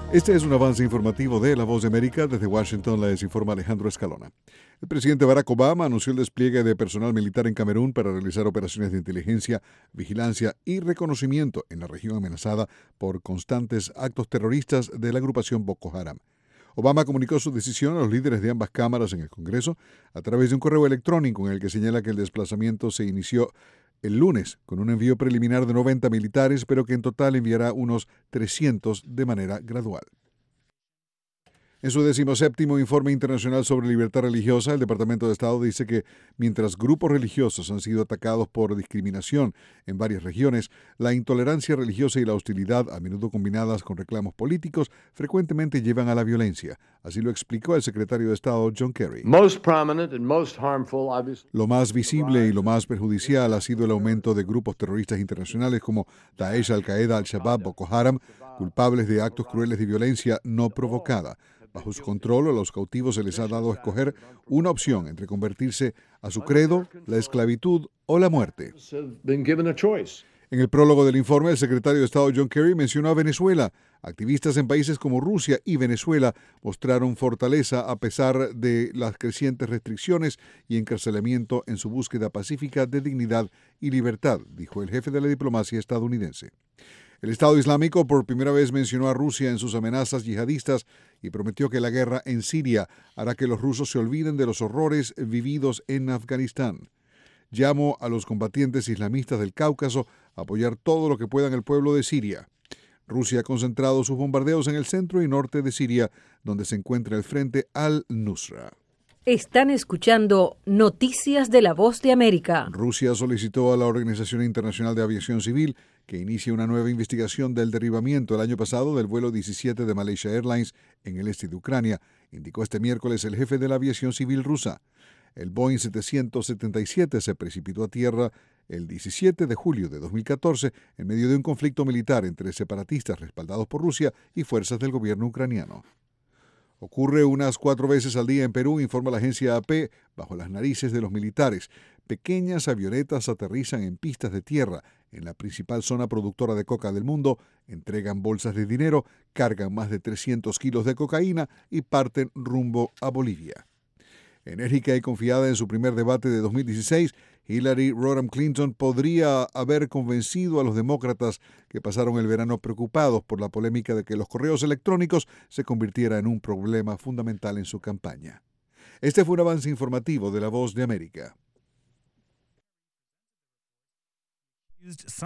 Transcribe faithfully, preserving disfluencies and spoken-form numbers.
Este es un avance informativo de La Voz de América. Desde Washington les informa Alejandro Escalona. El presidente Barack Obama anunció el despliegue de personal militar en Camerún para realizar operaciones de inteligencia, vigilancia y reconocimiento en la región amenazada por constantes actos terroristas de la agrupación Boko Haram. Obama comunicó su decisión a los líderes de ambas cámaras en el Congreso a través de un correo electrónico en el que señala que el desplazamiento se inició el lunes con un envío preliminar de noventa militares, pero que en total enviará unos trescientos de manera gradual. En su decimoséptimo informe internacional sobre libertad religiosa, el Departamento de Estado dice que mientras grupos religiosos han sido atacados por discriminación en varias regiones, la intolerancia religiosa y la hostilidad, a menudo combinadas con reclamos políticos, frecuentemente llevan a la violencia. Así lo explicó el secretario de Estado John Kerry. Most prominent and most harmful, obviously. Lo más visible y lo más perjudicial ha sido el aumento de grupos terroristas internacionales como Daesh, Al-Qaeda, Al-Shabaab, Boko Haram, culpables de actos crueles de violencia no provocada. Bajo su control, a los cautivos se les ha dado a escoger una opción entre convertirse a su credo, la esclavitud o la muerte. En el prólogo del informe, el secretario de Estado John Kerry mencionó a Venezuela. Activistas en países como Rusia y Venezuela mostraron fortaleza a pesar de las crecientes restricciones y encarcelamiento en su búsqueda pacífica de dignidad y libertad, dijo el jefe de la diplomacia estadounidense. El Estado Islámico por primera vez mencionó a Rusia en sus amenazas yihadistas y prometió que la guerra en Siria hará que los rusos se olviden de los horrores vividos en Afganistán. Llamo a los combatientes islamistas del Cáucaso a apoyar todo lo que puedan el pueblo de Siria. Rusia ha concentrado sus bombardeos en el centro y norte de Siria, donde se encuentra el frente al-Nusra. Están escuchando Noticias de La Voz de América. Rusia solicitó a la Organización Internacional de Aviación Civil que inicie una nueva investigación del derribamiento el año pasado del vuelo diecisiete de Malaysia Airlines en el este de Ucrania, indicó este miércoles el jefe de la aviación civil rusa. El Boeing setecientos setenta y siete se precipitó a tierra el diecisiete de julio de dos mil catorce en medio de un conflicto militar entre separatistas respaldados por Rusia y fuerzas del gobierno ucraniano. Ocurre unas cuatro veces al día en Perú, informa la agencia A P, bajo las narices de los militares. Pequeñas avionetas aterrizan en pistas de tierra en la principal zona productora de coca del mundo, entregan bolsas de dinero, cargan más de trescientos kilos de cocaína y parten rumbo a Bolivia. Enérgica y confiada en su primer debate de dos mil dieciséis, Hillary Rodham Clinton podría haber convencido a los demócratas que pasaron el verano preocupados por la polémica de que los correos electrónicos se convirtiera en un problema fundamental en su campaña. Este fue un avance informativo de La Voz de América.